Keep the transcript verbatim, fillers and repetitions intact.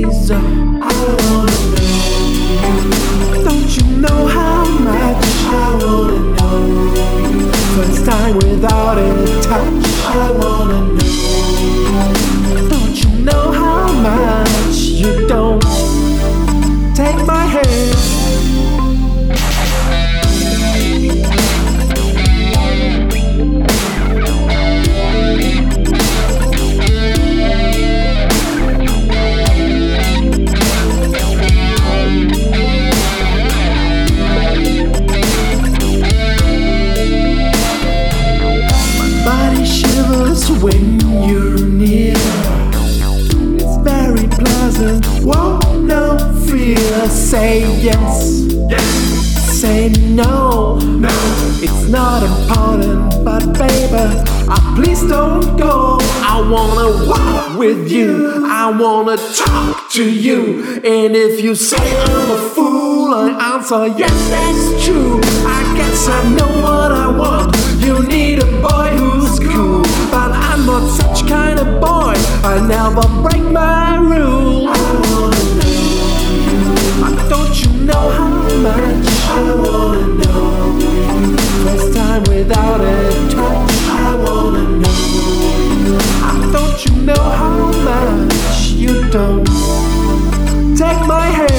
please. I wanna know. Don't you know how much I wanna know? First time without a touch, I wanna know. Don't you know how much you don't take my hand? When you're near, it's very pleasant. Whoa, no fear. Say yes, yes. Say no, no. It's not important, but baby, uh, please don't go. I wanna walk with you. I wanna talk to you. And if you say I'm a fool, I answer yes, that's true. I guess I know what I want. You need a boy who's cool, but I'm not such kind of boy. I never break my rule. I wanna know you. Don't you know how much I wanna know? First time without a touch, I wanna know. Don't you know how much you don't take my hand?